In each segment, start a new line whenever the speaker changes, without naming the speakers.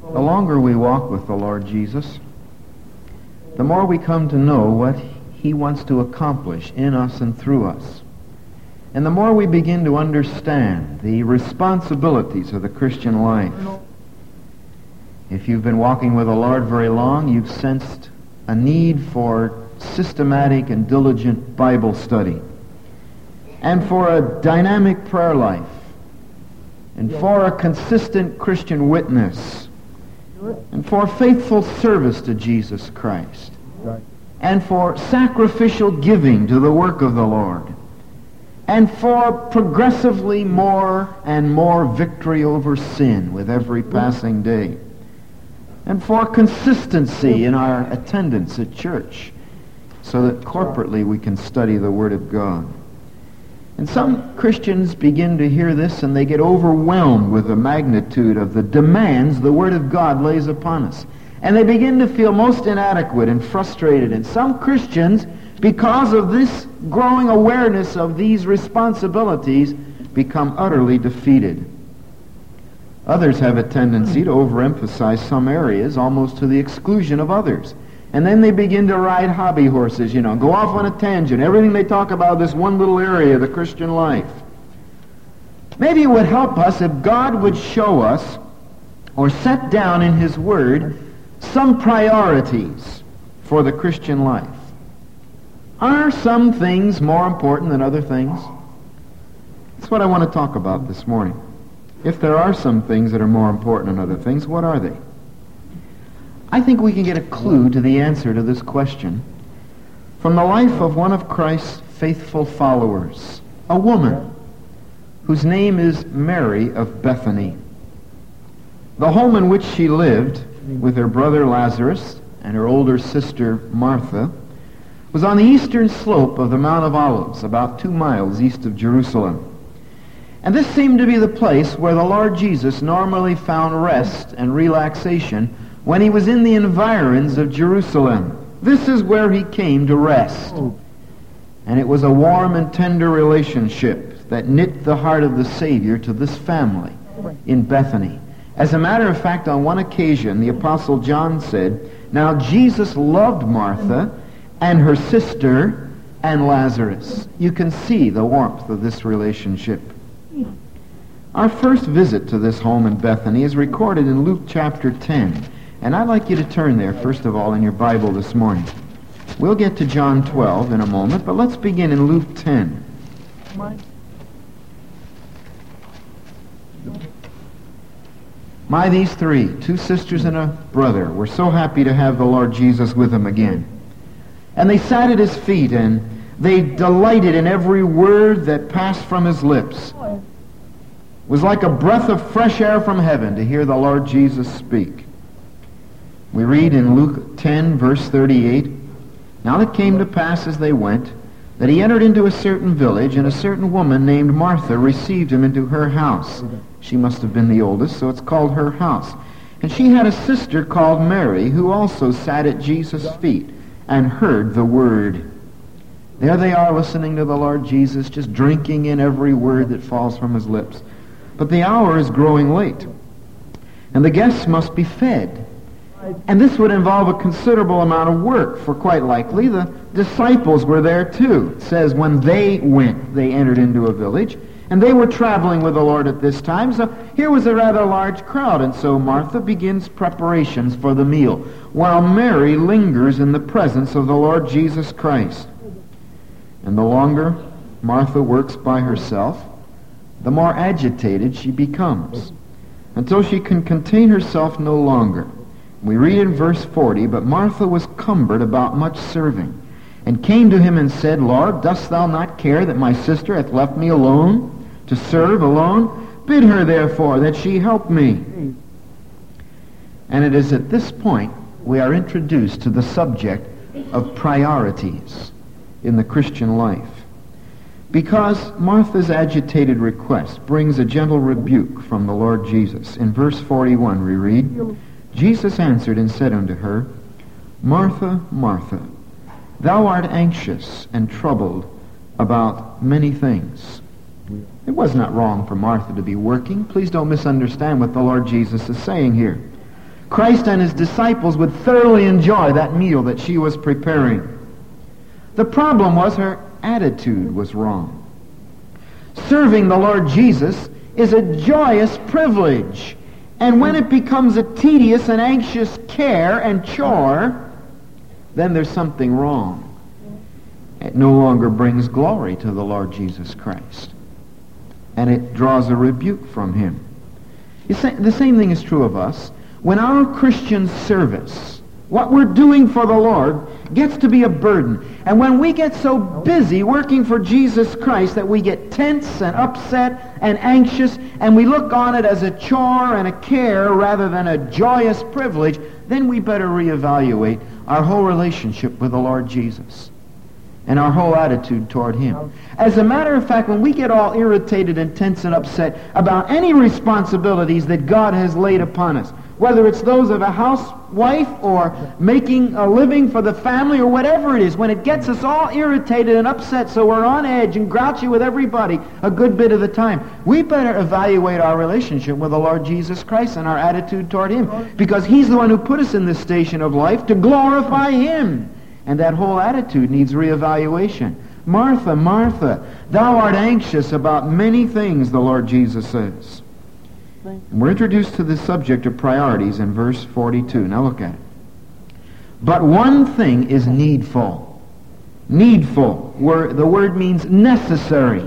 The longer we walk with the Lord Jesus, the more we come to know what He wants to accomplish in us and through us. And the more we begin to understand the responsibilities of the Christian life. If you've been walking with the Lord very long, you've sensed a need for systematic and diligent Bible study, and for a dynamic prayer life, and for a consistent Christian witness, and for faithful service to Jesus Christ, and for sacrificial giving to the work of the Lord, and for progressively more and more victory over sin with every passing day, and for consistency in our attendance at church, so that corporately we can study the Word of God. And some Christians begin to hear this and they get overwhelmed with the magnitude of the demands the Word of God lays upon us. And they begin to feel most inadequate and frustrated. And some Christians, because of this growing awareness of these responsibilities, become utterly defeated. Others have a tendency to overemphasize some areas almost to the exclusion of others. And then they begin to ride hobby horses, go off on a tangent. Everything they talk about this one little area of the Christian life. Maybe it would help us if God would show us or set down in His Word some priorities for the Christian life. Are some things more important than other things? That's what I want to talk about this morning. If there are some things that are more important than other things, what are they? I think we can get a clue to the answer to this question from the life of one of Christ's faithful followers, a woman whose name is Mary of Bethany. The home in which she lived with her brother Lazarus and her older sister Martha was on the eastern slope of the Mount of Olives, about 2 miles east of Jerusalem. And this seemed to be the place where the Lord Jesus normally found rest and relaxation when He was in the environs of Jerusalem. This is where He came to rest. And it was a warm and tender relationship that knit the heart of the Savior to this family in Bethany. As a matter of fact, on one occasion, the Apostle John said, "Now Jesus loved Martha and her sister and Lazarus." You can see the warmth of this relationship. Our first visit to this home in Bethany is recorded in Luke chapter 10. And I'd like you to turn there, first of all, in your Bible this morning. We'll get to John 12 in a moment, but let's begin in Luke 10. These three, 2 sisters and a brother, were so happy to have the Lord Jesus with them again. And they sat at His feet, and they delighted in every word that passed from His lips. It was like a breath of fresh air from heaven to hear the Lord Jesus speak. We read in Luke 10, verse 38, "Now it came to pass as they went, that He entered into a certain village, and a certain woman named Martha received Him into her house." She must have been the oldest, so it's called her house. "And she had a sister called Mary, who also sat at Jesus' feet and heard the word." There they are listening to the Lord Jesus, just drinking in every word that falls from His lips. But the hour is growing late, and the guests must be fed. And this would involve a considerable amount of work, for quite likely the disciples were there too. It says when they went, they entered into a village, and they were traveling with the Lord at this time, so here was a rather large crowd, and so Martha begins preparations for the meal, while Mary lingers in the presence of the Lord Jesus Christ. And the longer Martha works by herself, the more agitated she becomes, until she can contain herself no longer. We read in verse 40, "But Martha was cumbered about much serving, and came to Him and said, Lord, dost Thou not care that my sister hath left me alone, to serve alone? Bid her therefore that she help me." And it is at this point we are introduced to the subject of priorities in the Christian life. Because Martha's agitated request brings a gentle rebuke from the Lord Jesus. In verse 41 we read, "Jesus answered and said unto her, Martha, Martha, thou art anxious and troubled about many things." It was not wrong for Martha to be working. Please don't misunderstand what the Lord Jesus is saying here. Christ and his disciples would thoroughly enjoy that meal that she was preparing. The problem was her attitude was wrong. Serving the Lord Jesus is a joyous privilege. And when it becomes a tedious and anxious care and chore, then there's something wrong. It no longer brings glory to the Lord Jesus Christ. And it draws a rebuke from him. The same thing is true of us. When our Christian service, what we're doing for the Lord, gets to be a burden, and when we get so busy working for Jesus Christ that we get tense and upset and anxious, and we look on it as a chore and a care rather than a joyous privilege, then we better reevaluate our whole relationship with the Lord Jesus and our whole attitude toward him. As a matter of fact, when we get all irritated and tense and upset about any responsibilities that God has laid upon us, whether it's those of a housewife or making a living for the family or whatever it is, when it gets us all irritated and upset so we're on edge and grouchy with everybody a good bit of the time, we better evaluate our relationship with the Lord Jesus Christ and our attitude toward him, because he's the one who put us in this station of life to glorify him. And that whole attitude needs reevaluation. Martha, Martha, thou art anxious about many things, the Lord Jesus says. And we're introduced to the subject of priorities in verse 42. Now look at it. But one thing is needful. Needful, where the word means necessary,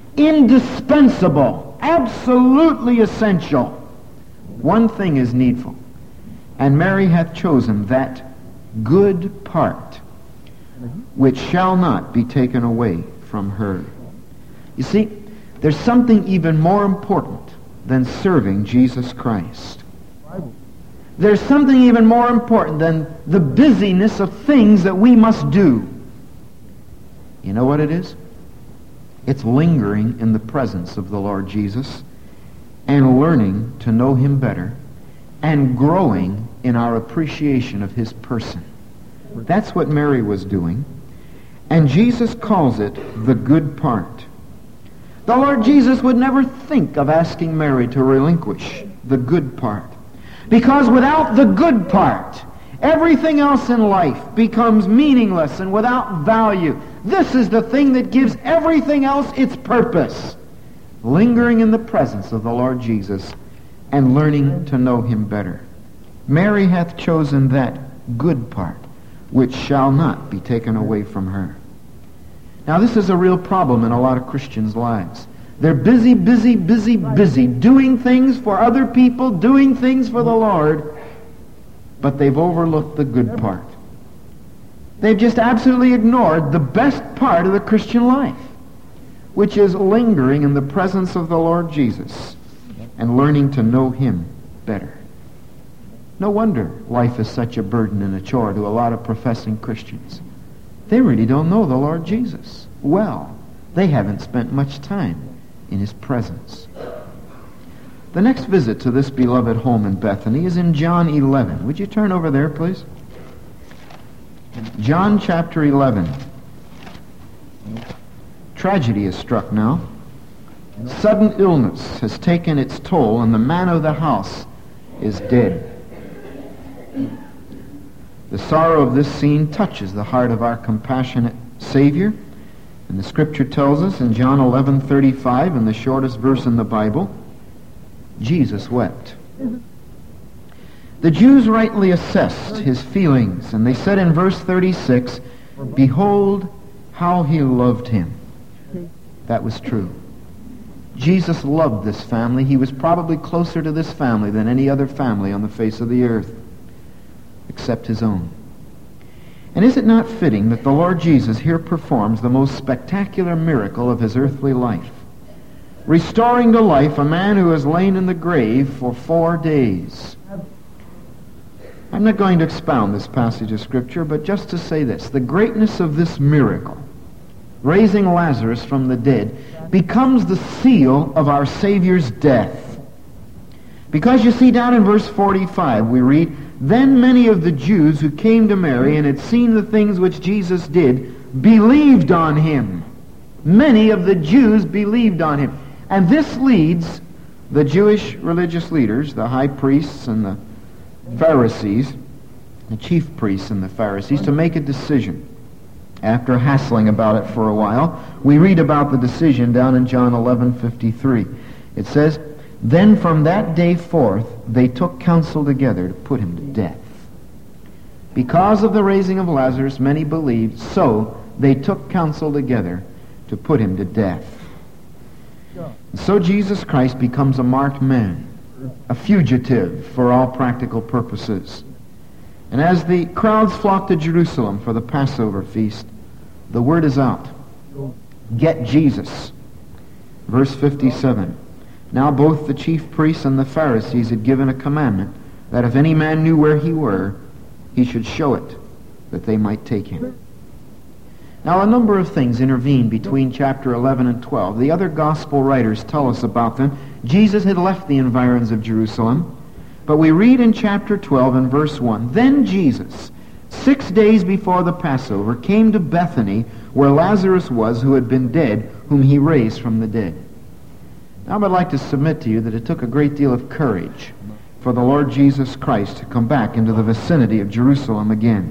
indispensable, absolutely essential. One thing is needful. And Mary hath chosen that good part, which shall not be taken away from her. You see, there's something even more important than serving Jesus Christ. There's something even more important than the busyness of things that we must do. You know what it is? It's lingering in the presence of the Lord Jesus and learning to know him better and growing in our appreciation of his person. That's what Mary was doing. And Jesus calls it the good part. The Lord Jesus would never think of asking Mary to relinquish the good part. Because without the good part, everything else in life becomes meaningless and without value. This is the thing that gives everything else its purpose. Lingering in the presence of the Lord Jesus and learning to know him better. Mary hath chosen that good part, which shall not be taken away from her. Now, this is a real problem in a lot of Christians' lives. They're busy, doing things for other people, doing things for the Lord, but they've overlooked the good part. They've just absolutely ignored the best part of the Christian life, which is lingering in the presence of the Lord Jesus and learning to know him better. No wonder life is such a burden and a chore to a lot of professing Christians. They really don't know the Lord Jesus well. They haven't spent much time in his presence. The next visit to this beloved home in Bethany is in John 11. Would you turn over there, please? John chapter 11. Tragedy is struck now. Sudden illness has taken its toll, and the man of the house is dead. The sorrow of this scene touches the heart of our compassionate Savior. And the Scripture tells us in John 11:35, in the shortest verse in the Bible, Jesus wept. The Jews rightly assessed his feelings, and they said in verse 36, behold how he loved him. That was true. Jesus loved this family. He was probably closer to this family than any other family on the face of the earth, except his own. And is it not fitting that the Lord Jesus here performs the most spectacular miracle of his earthly life, restoring to life a man who has lain in the grave for 4 days? I'm not going to expound this passage of Scripture, but just to say this: the greatness of this miracle, raising Lazarus from the dead, becomes the seal of our Savior's death. Because you see, down in verse 45 we read, then many of the Jews who came to Mary and had seen the things which Jesus did believed on him. Many of the Jews believed on him. And this leads the Jewish religious leaders, the high priests and the Pharisees, the chief priests and the Pharisees, to make a decision. After hassling about it for a while, we read about the decision down in John 11:53. It says, "Then from that day forth they took counsel together to put him to death. Because of the raising of Lazarus, many believed, so they took counsel together to put him to death." And so Jesus Christ becomes a marked man, a fugitive for all practical purposes. And as the crowds flock to Jerusalem for the Passover feast, the word is out. Get Jesus. Verse 57. Now both the chief priests and the Pharisees had given a commandment that if any man knew where he were, he should show it, that they might take him. Now a number of things intervene between chapter 11 and 12. The other gospel writers tell us about them. Jesus had left the environs of Jerusalem. But we read in chapter 12 and verse 1, "Then Jesus, 6 days before the Passover, came to Bethany, where Lazarus was, who had been dead, whom he raised from the dead." Now I would like to submit to you that it took a great deal of courage for the Lord Jesus Christ to come back into the vicinity of Jerusalem again.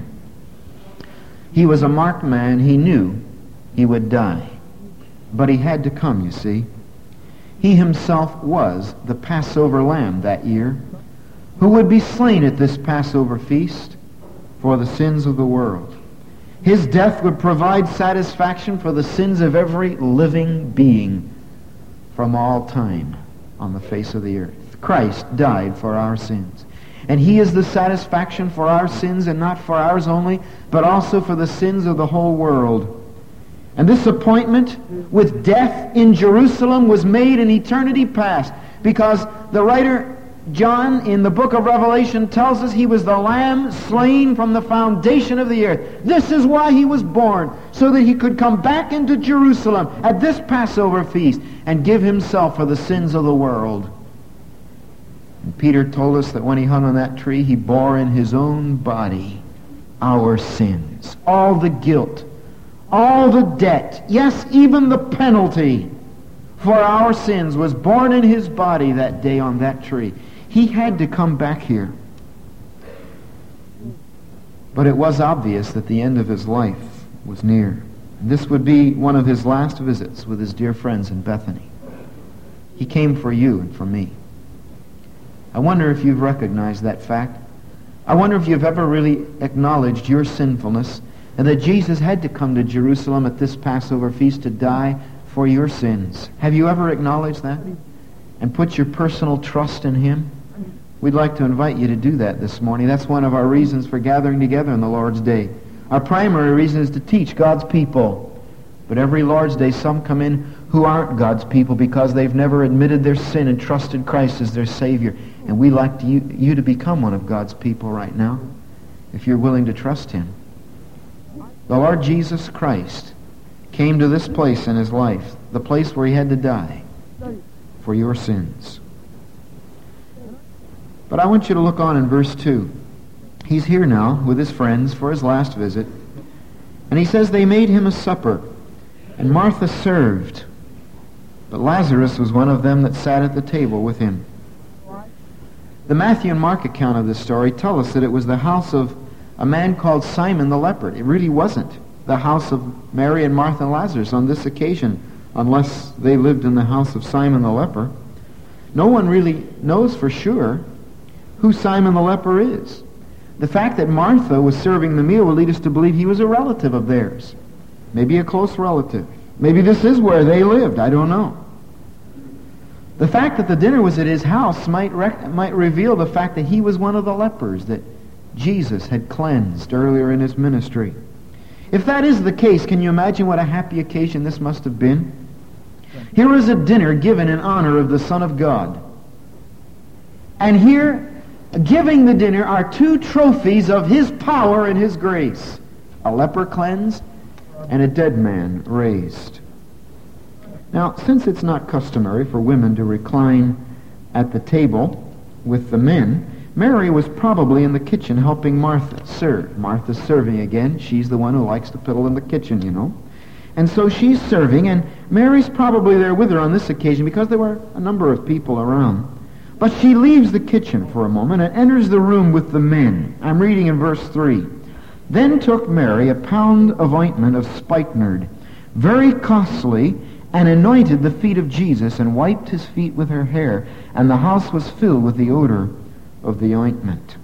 He was a marked man. He knew he would die. But he had to come, you see. He himself was the Passover lamb that year, who would be slain at this Passover feast for the sins of the world. His death would provide satisfaction for the sins of every living being from all time on the face of the earth. Christ died for our sins. And he is the satisfaction for our sins, and not for ours only, but also for the sins of the whole world. And this appointment with death in Jerusalem was made in eternity past, because the writer John in the book of Revelation tells us he was the Lamb slain from the foundation of the earth. This is why he was born, so that he could come back into Jerusalem at this Passover feast and give himself for the sins of the world. And Peter told us that when he hung on that tree, he bore in his own body our sins, all the guilt, all the debt, yes, even the penalty for our sins was borne in his body that day on that tree. He had to come back here. But it was obvious that the end of his life was near. This would be one of his last visits with his dear friends in Bethany. He came for you and for me. I wonder if you've recognized that fact. I wonder if you've ever really acknowledged your sinfulness and that Jesus had to come to Jerusalem at this Passover feast to die for your sins. Have you ever acknowledged that and put your personal trust in him? We'd like to invite you to do that this morning. That's one of our reasons for gathering together on the Lord's Day. Our primary reason is to teach God's people. But every Lord's Day, some come in who aren't God's people because they've never admitted their sin and trusted Christ as their Savior. And we'd like you to become one of God's people right now, if you're willing to trust him. The Lord Jesus Christ came to this place in his life, the place where he had to die for your sins. But I want you to look on in verse 2. He's here now with his friends for his last visit. And he says they made him a supper, and Martha served. But Lazarus was one of them that sat at the table with him. The Matthew and Mark account of this story tell us that it was the house of a man called Simon the leper. It really wasn't the house of Mary and Martha and Lazarus on this occasion, unless they lived in the house of Simon the leper. No one really knows for sure who Simon the leper is. The fact that Martha was serving the meal would lead us to believe he was a relative of theirs. Maybe a close relative. Maybe this is where they lived. I don't know. The fact that the dinner was at his house might reveal the fact that he was one of the lepers that Jesus had cleansed earlier in his ministry. If that is the case, can you imagine what a happy occasion this must have been? Here is a dinner given in honor of the Son of God. And here, giving the dinner, are two trophies of his power and his grace. A leper cleansed and a dead man raised. Now, since it's not customary for women to recline at the table with the men, Mary was probably in the kitchen helping Martha serve. Martha's serving again. She's the one who likes to piddle in the kitchen, you know. And so she's serving, and Mary's probably there with her on this occasion because there were a number of people around. But she leaves the kitchen for a moment and enters the room with the men. I'm reading in verse 3. Then took Mary a pound of ointment of spikenard, very costly, and anointed the feet of Jesus, and wiped his feet with her hair, and the house was filled with the odor of the ointment.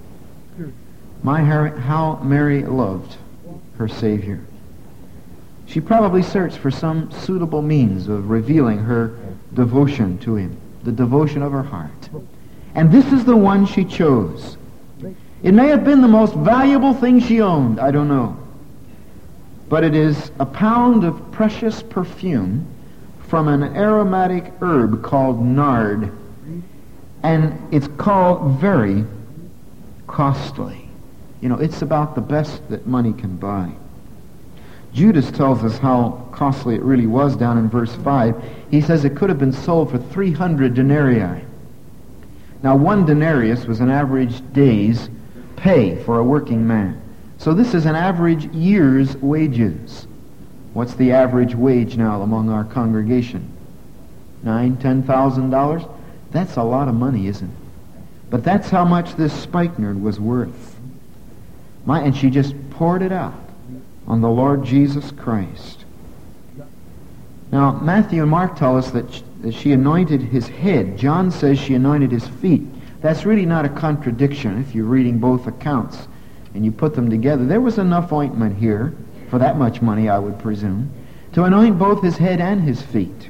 How Mary loved her Savior. She probably searched for some suitable means of revealing her devotion to him, the devotion of her heart. And this is the one she chose. It may have been the most valuable thing she owned, I don't know. But it is a pound of precious perfume from an aromatic herb called nard. And it's called very costly. You know, it's about the best that money can buy. Judas tells us how costly it really was down in verse 5. He says it could have been sold for 300 denarii. Now, one denarius was an average day's pay for a working man. So this is an average year's wages. What's the average wage now among our congregation? $9,000-$10,000? That's a lot of money, isn't it? But that's how much this spikenard was worth. And she just poured it out on the Lord Jesus Christ. Now, Matthew and Mark tell us that she anointed his head. John says she anointed his feet. That's really not a contradiction if you're reading both accounts and you put them together. There was enough ointment here, for that much money, I would presume, to anoint both his head and his feet.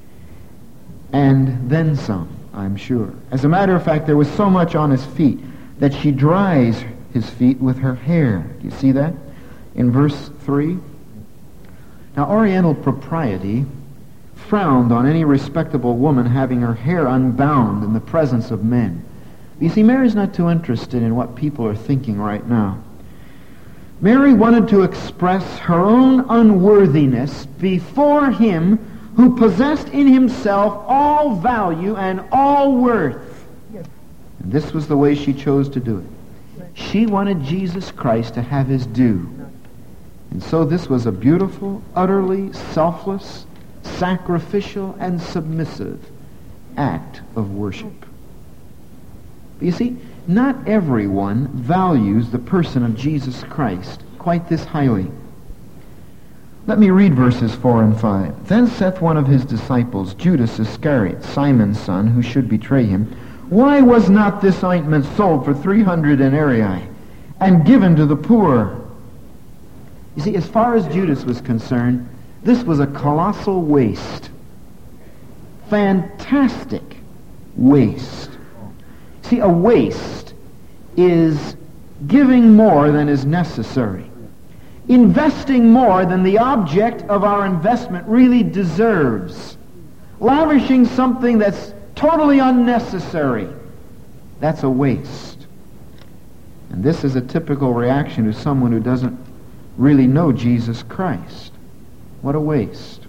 And then some, I'm sure. As a matter of fact, there was so much on his feet that she dries his feet with her hair. Do you see that? In verse 3. Now, Oriental propriety frowned on any respectable woman having her hair unbound in the presence of men. You see, Mary's not too interested in what people are thinking right now. Mary wanted to express her own unworthiness before him who possessed in himself all value and all worth. And this was the way she chose to do it. She wanted Jesus Christ to have his due. And so this was a beautiful, utterly selfless, sacrificial, and submissive act of worship. But you see, not everyone values the person of Jesus Christ quite this highly. Let me read verses 4 and 5. Then saith one of his disciples, Judas Iscariot, Simon's son, who should betray him, Why was not this ointment sold for 300 denarii and given to the poor? You see, as far as Judas was concerned, this was a colossal waste. Fantastic waste. See, a waste is giving more than is necessary. Investing more than the object of our investment really deserves. Lavishing something that's totally unnecessary. That's a waste. And this is a typical reaction to someone who doesn't really know Jesus Christ. What a waste.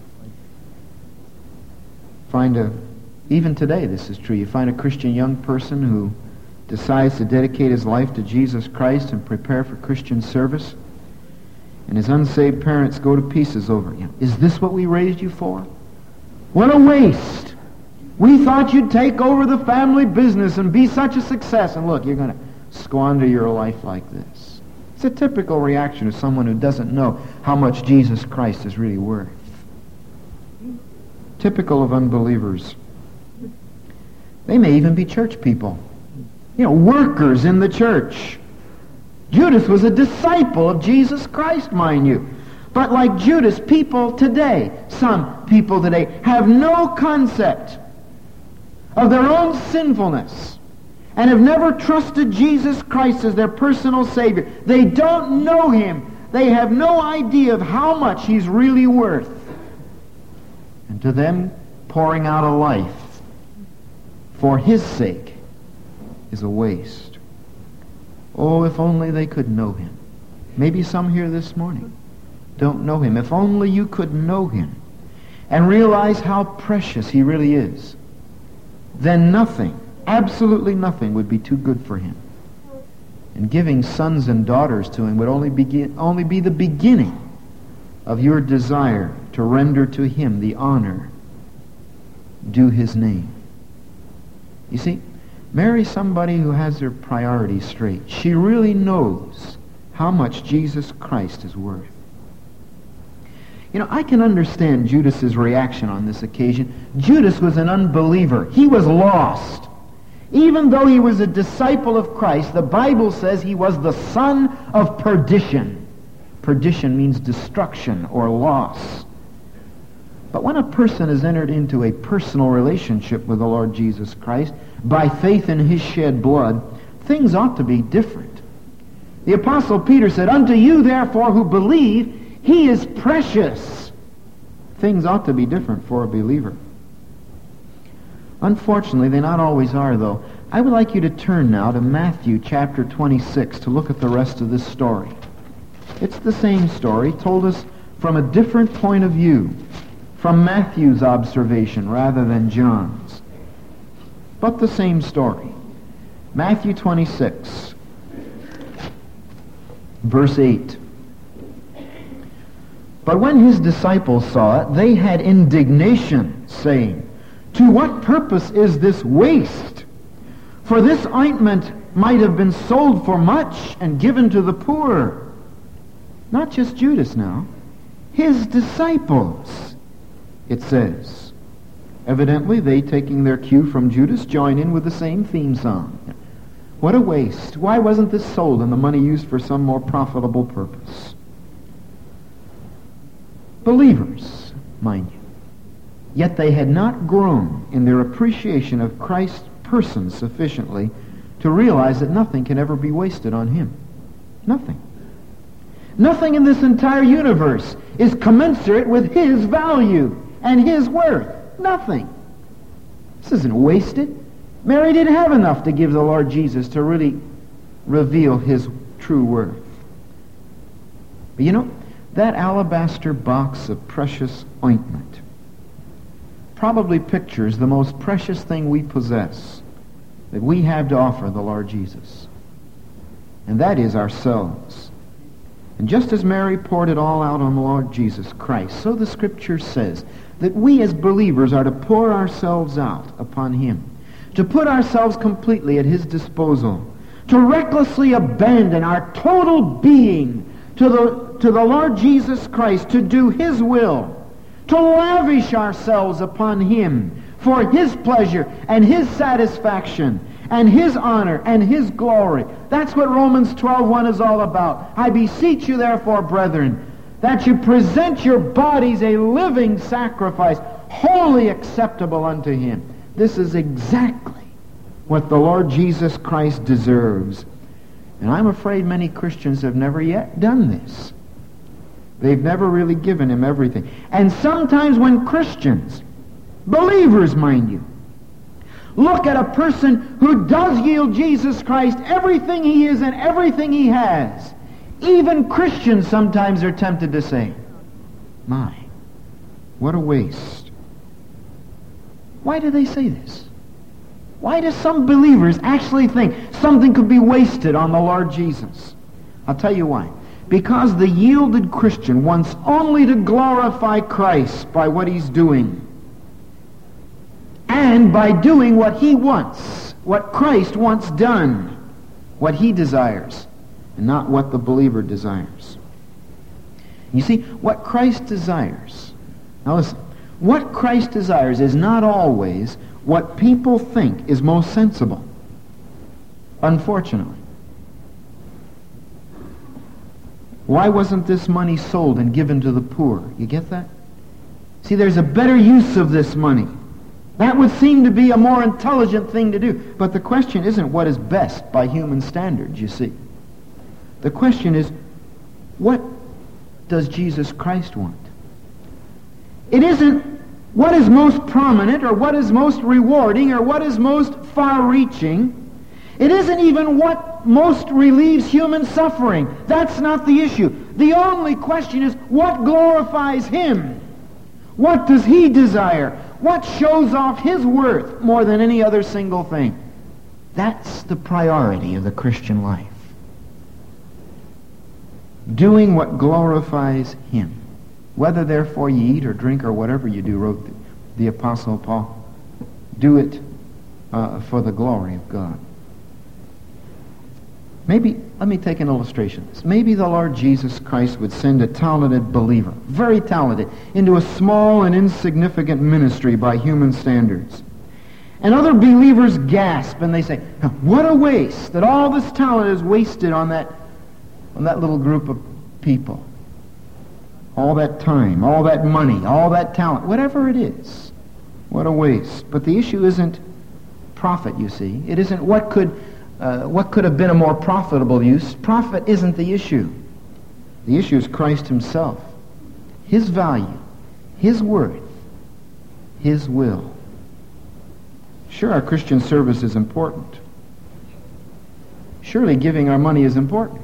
Even today this is true. You find a Christian young person who decides to dedicate his life to Jesus Christ and prepare for Christian service, and his unsaved parents go to pieces over him. Is this what we raised you for? What a waste. We thought you'd take over the family business and be such a success, and look, you're going to squander your life like this. It's a typical reaction to someone who doesn't know how much Jesus Christ is really worth. Typical of unbelievers. They may even be church people. Workers in the church. Judas was a disciple of Jesus Christ, mind you. But like Judas, some people today, have no concept of their own sinfulness and have never trusted Jesus Christ as their personal Savior. They don't know him. They have no idea of how much he's really worth. And to them, pouring out a life for his sake is a waste. Oh, if only they could know him. Maybe some here this morning don't know him. If only you could know him and realize how precious he really is, then nothing, absolutely nothing, would be too good for him. And giving sons and daughters to him would only be the beginning of your desire to render to him the honor due his name. You see, Mary's somebody who has her priorities straight. She really knows how much Jesus Christ is worth. You know, I can understand Judas's reaction on this occasion. Judas was an unbeliever. He was lost. Even though he was a disciple of Christ, the Bible says he was the son of perdition. Perdition means destruction or loss. But when a person has entered into a personal relationship with the Lord Jesus Christ by faith in his shed blood, things ought to be different. The Apostle Peter said, "Unto you therefore who believe, he is precious." Things ought to be different for a believer. Unfortunately, they not always are, though. I would like you to turn now to Matthew chapter 26 to look at the rest of this story. It's the same story, told us from a different point of view, from Matthew's observation rather than John's. But the same story. Matthew 26, verse 8. But when his disciples saw it, they had indignation, saying, "To what purpose is this waste? For this ointment might have been sold for much and given to the poor." Not just Judas now. His disciples, it says. Evidently, they, taking their cue from Judas, join in with the same theme song. What a waste. Why wasn't this sold and the money used for some more profitable purpose? Believers, mind you. Yet they had not grown in their appreciation of Christ's person sufficiently to realize that nothing can ever be wasted on him. Nothing. Nothing in this entire universe is commensurate with his value and his worth. Nothing. This isn't wasted. Mary didn't have enough to give the Lord Jesus to really reveal his true worth. But you know, that alabaster box of precious ointment probably pictures the most precious thing we possess, that we have to offer the Lord Jesus. And that is ourselves. And just as Mary poured it all out on the Lord Jesus Christ, so the Scripture says that we as believers are to pour ourselves out upon him, to put ourselves completely at his disposal, to recklessly abandon our total being to the Lord Jesus Christ, to do his will, to lavish ourselves upon him for his pleasure and his satisfaction and his honor and his glory. That's what Romans 12:1 is all about. "I beseech you therefore, brethren, that you present your bodies a living sacrifice, wholly acceptable unto him." This is exactly what the Lord Jesus Christ deserves. And I'm afraid many Christians have never yet done this. They've never really given him everything. And sometimes when Christians, believers mind you, look at a person who does yield Jesus Christ everything he is and everything he has, even Christians sometimes are tempted to say, "My, what a waste." Why do they say this? Why do some believers actually think something could be wasted on the Lord Jesus? I'll tell you why. Because the yielded Christian wants only to glorify Christ by what he's doing, and by doing what he wants, what Christ wants done, what he desires, and not what the believer desires. You see, what Christ desires, now listen, what Christ desires is not always what people think is most sensible, unfortunately. Why wasn't this money sold and given to the poor? You get that? See, there's a better use of this money. That would seem to be a more intelligent thing to do. But the question isn't what is best by human standards, you see. The question is, what does Jesus Christ want? It isn't what is most prominent or what is most rewarding or what is most far-reaching. It isn't even what most relieves human suffering. That's not the issue. The only question is what glorifies him? What does he desire? What shows off his worth more than any other single thing? That's the priority of the Christian life. Doing what glorifies him. Whether therefore ye eat or drink or whatever you do, wrote the Apostle Paul, do it for the glory of God. Maybe, let me take an illustration of this. Maybe the Lord Jesus Christ would send a talented believer, very talented, into a small and insignificant ministry by human standards. And other believers gasp and they say, what a waste that all this talent is wasted on that little group of people. All that time, all that money, all that talent, whatever it is. What a waste. But the issue isn't profit, you see. It isn't what could have been a more profitable use. Profit isn't the issue. The issue is Christ himself. His value, his worth, his will. Sure, our Christian service is important. Surely giving our money is important.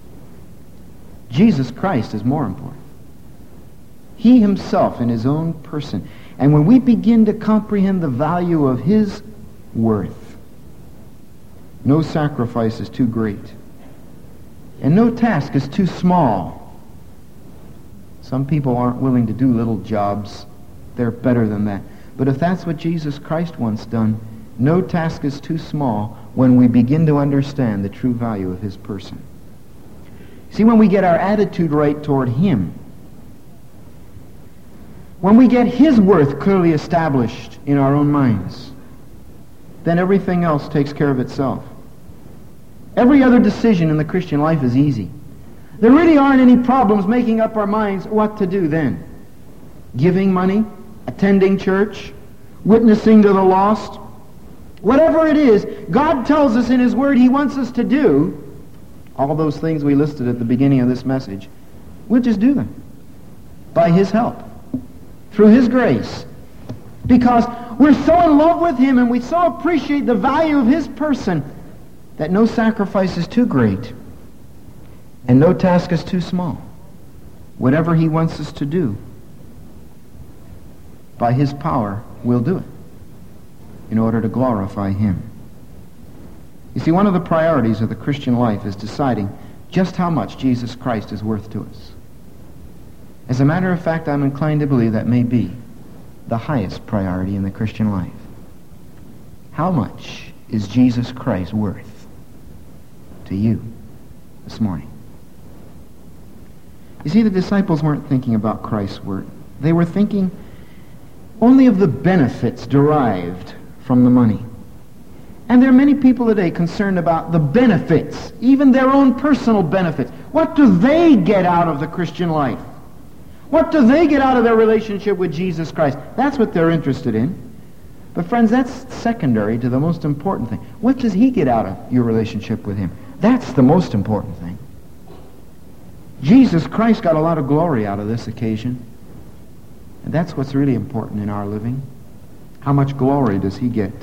Jesus Christ is more important. He himself in his own person. And when we begin to comprehend the value of his worth, no sacrifice is too great. And no task is too small. Some people aren't willing to do little jobs. They're better than that. But if that's what Jesus Christ wants done, no task is too small when we begin to understand the true value of his person. See, when we get our attitude right toward him, when we get his worth clearly established in our own minds, then everything else takes care of itself. Every other decision in the Christian life is easy. There really aren't any problems making up our minds what to do then. Giving money, attending church, witnessing to the lost, whatever it is, God tells us in his word he wants us to do, all those things we listed at the beginning of this message, we'll just do them by his help, through his grace. Because we're so in love with him and we so appreciate the value of his person that no sacrifice is too great and no task is too small. Whatever he wants us to do, by his power, we'll do it in order to glorify him. You see, one of the priorities of the Christian life is deciding just how much Jesus Christ is worth to us. As a matter of fact, I'm inclined to believe that may be the highest priority in the Christian life. How much is Jesus Christ worth to you this morning? You see, the disciples weren't thinking about Christ's worth. They were thinking only of the benefits derived from the money. And there are many people today concerned about the benefits, even their own personal benefits. What do they get out of the Christian life? What do they get out of their relationship with Jesus Christ? That's what they're interested in. But friends, that's secondary to the most important thing. What does he get out of your relationship with him? That's the most important thing. Jesus Christ got a lot of glory out of this occasion. And that's what's really important in our living. How much glory does he get?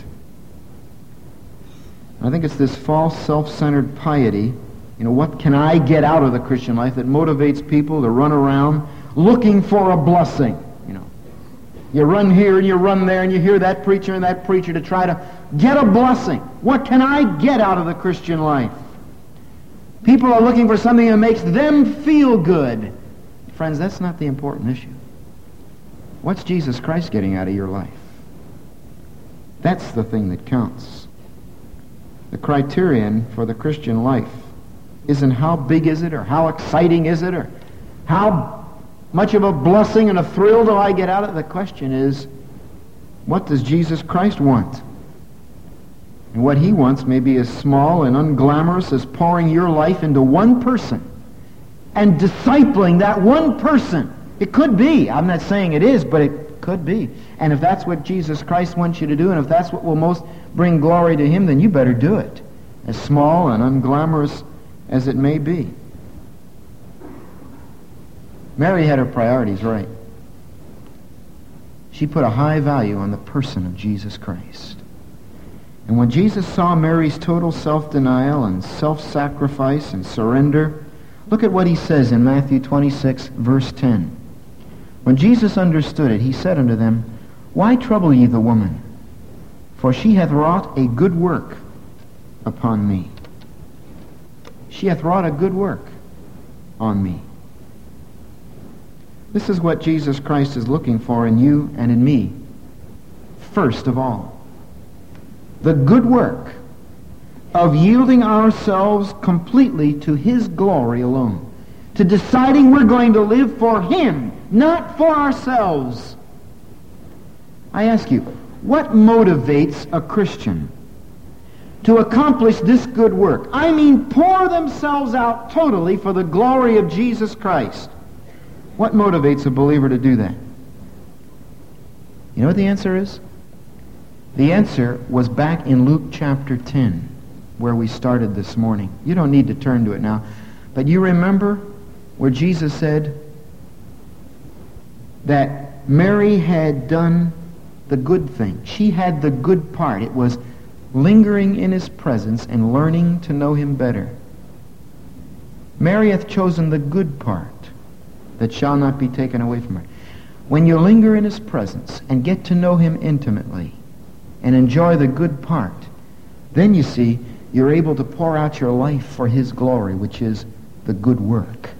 I think it's this false, self-centered piety, what can I get out of the Christian life, that motivates people to run around looking for a blessing. You run here and you run there and you hear that preacher and that preacher to try to get a blessing. What can I get out of the Christian life? People are looking for something that makes them feel good. Friends, that's not the important issue. What's Jesus Christ getting out of your life? That's the thing that counts. The criterion for the Christian life isn't how big is it or how exciting is it or how much of a blessing and a thrill do I get out of it. The question is, what does Jesus Christ want? And what he wants may be as small and unglamorous as pouring your life into one person and discipling that one person. It could be. I'm not saying it is, but it could be. And if that's what Jesus Christ wants you to do, and if that's what will most bring glory to him, then you better do it, as small and unglamorous as it may be. Mary had her priorities right. She put a high value on the person of Jesus Christ. And when Jesus saw Mary's total self-denial and self-sacrifice and surrender, look at what he says in Matthew 26, verse 10. When Jesus understood it, he said unto them, Why trouble ye the woman? For she hath wrought a good work upon me. She hath wrought a good work on me. This is what Jesus Christ is looking for in you and in me, first of all. the good work of yielding ourselves completely to His glory alone, to deciding we're going to live for Him, not for ourselves. I ask you, what motivates a Christian to accomplish this good work? I mean, pour themselves out totally for the glory of Jesus Christ. What motivates a believer to do that? You know what the answer is? The answer was back in Luke chapter 10, where we started this morning. You don't need to turn to it now. But you remember where Jesus said that Mary had done the good thing. She had the good part. It was lingering in His presence and learning to know Him better. Mary hath chosen the good part that shall not be taken away from her. When you linger in His presence and get to know Him intimately and enjoy the good part, then you see you're able to pour out your life for His glory, which is the good work.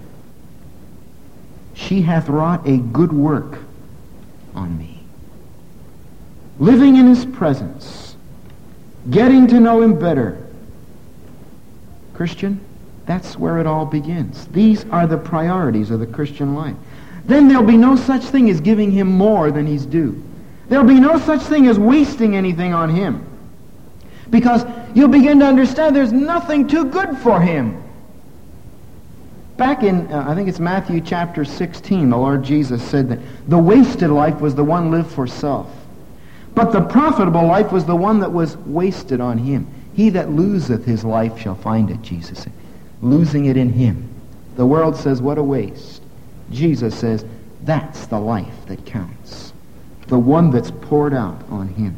She hath wrought a good work on me. Living in His presence, getting to know Him better. Christian, that's where it all begins. These are the priorities of the Christian life. Then there'll be no such thing as giving Him more than He's due. There'll be no such thing as wasting anything on Him. Because you'll begin to understand there's nothing too good for Him. Back in, I think it's Matthew chapter 16, the Lord Jesus said that the wasted life was the one lived for self. But the profitable life was the one that was wasted on Him. He that loseth his life shall find it, Jesus said. Losing it in Him. The world says, what a waste. Jesus says, that's the life that counts. The one that's poured out on Him.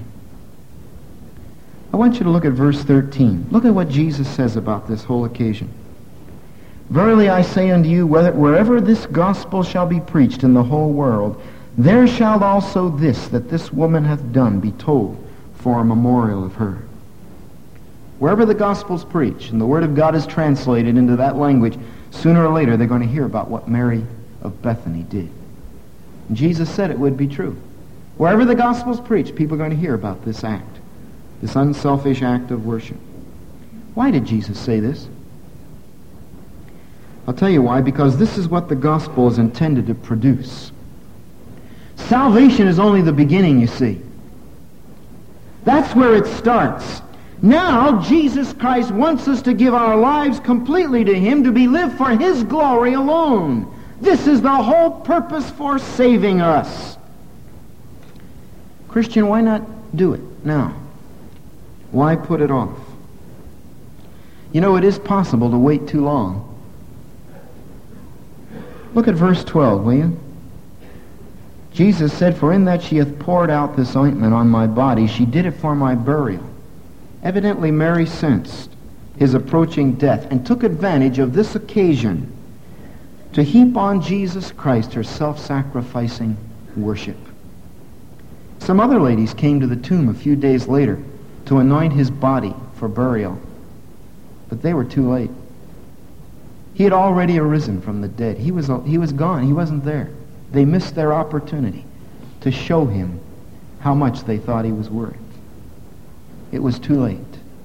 I want you to look at verse 13. Look at what Jesus says about this whole occasion. Verily I say unto you, wherever this gospel shall be preached in the whole world, there shall also this that this woman hath done be told for a memorial of her. Wherever the gospel's preached and the word of God is translated into that language, sooner or later they're going to hear about what Mary of Bethany did. And Jesus said it would be true. Wherever the gospel's preached, people are going to hear about this act, this unselfish act of worship. Why did Jesus say this? I'll tell you why. Because this is what the gospel is intended to produce. Salvation is only the beginning, you see. That's where it starts. Now, Jesus Christ wants us to give our lives completely to Him, to be lived for His glory alone. This is the whole purpose for saving us. Christian, why not do it now? Why put it off? You know, it is possible to wait too long. Look at verse 12, will you? Jesus said, for in that she hath poured out this ointment on my body, she did it for my burial. Evidently Mary sensed His approaching death and took advantage of this occasion to heap on Jesus Christ her self-sacrificing worship. Some other ladies came to the tomb a few days later to anoint His body for burial, but they were too late. He had already arisen from the dead. He was gone. He wasn't there. They missed their opportunity to show Him how much they thought He was worth. It was too late.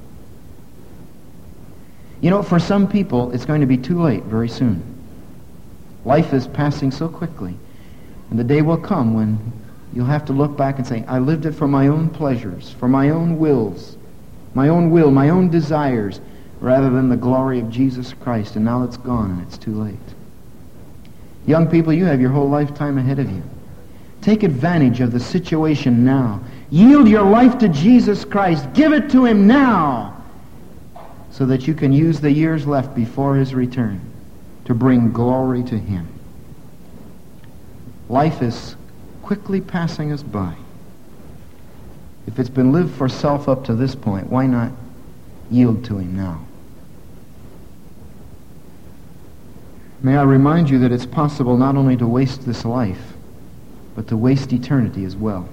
You know, for some people, it's going to be too late very soon. Life is passing so quickly. And the day will come when you'll have to look back and say, I lived it for my own pleasures, for my own wills, my own will, my own desires, rather than the glory of Jesus Christ. And now it's gone and it's too late. Young people, you have your whole lifetime ahead of you. Take advantage of the situation now. Yield your life to Jesus Christ. Give it to Him now, so that you can use the years left before His return to bring glory to Him. Life is quickly passing us by. If it's been lived for self up to this point, why not yield to Him now? May I remind you that it's possible not only to waste this life, but to waste eternity as well.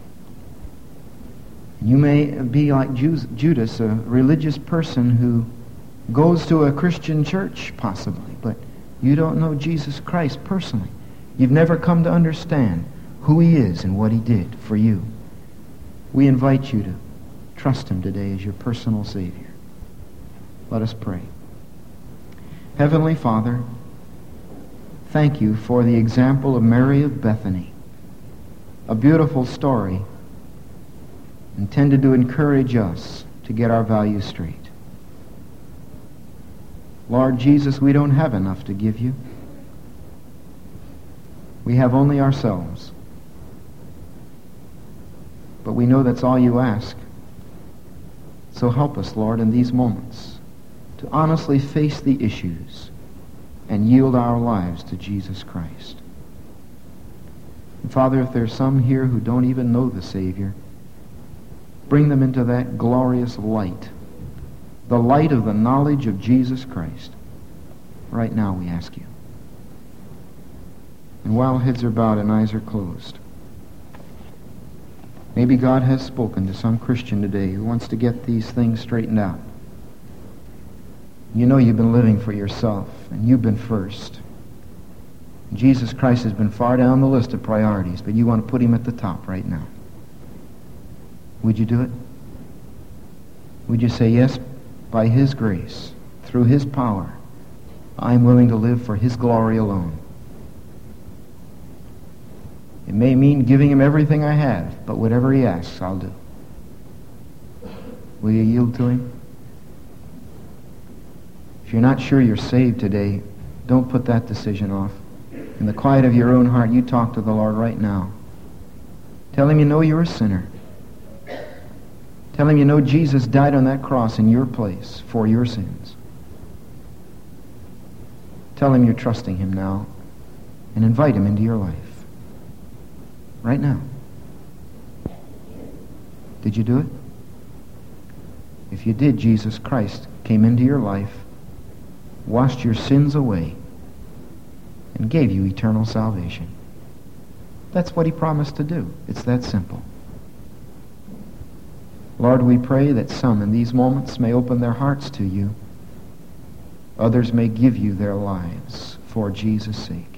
You may be like Judas, a religious person who goes to a Christian church, possibly, but you don't know Jesus Christ personally. You've never come to understand who He is and what He did for you. We invite you to Trust him today as your personal Savior. Let us pray. Heavenly Father, thank you for the example of Mary of Bethany, a beautiful story intended to encourage us to get our values straight. Lord Jesus, we don't have enough to give you. We have only ourselves. But we know that's all you ask. So help us, Lord, in these moments to honestly face the issues and yield our lives to Jesus Christ. And Father, if there's some here who don't even know the Savior, bring them into that glorious light, the light of the knowledge of Jesus Christ. Right now we ask you. And while heads are bowed and eyes are closed, maybe God has spoken to some Christian today who wants to get these things straightened out. You know you've been living for yourself, and you've been first. Jesus Christ has been far down the list of priorities, but you want to put him at the top right now. Would you do it? Would you say, yes, by his grace, through his power, I'm willing to live for his glory alone. It may mean giving him everything I have, but whatever he asks, I'll do. Will you yield to him? If you're not sure you're saved today, don't put that decision off. In the quiet of your own heart, you talk to the Lord right now. Tell him you know you're a sinner. Tell him you know Jesus died on that cross in your place for your sins. Tell him you're trusting him now and invite him into your life. Right now. Did you do it? If you did, Jesus Christ came into your life, washed your sins away, and gave you eternal salvation. That's what he promised to do. It's that simple. Lord, we pray that some in these moments may open their hearts to you. Others may give you their lives for Jesus' sake.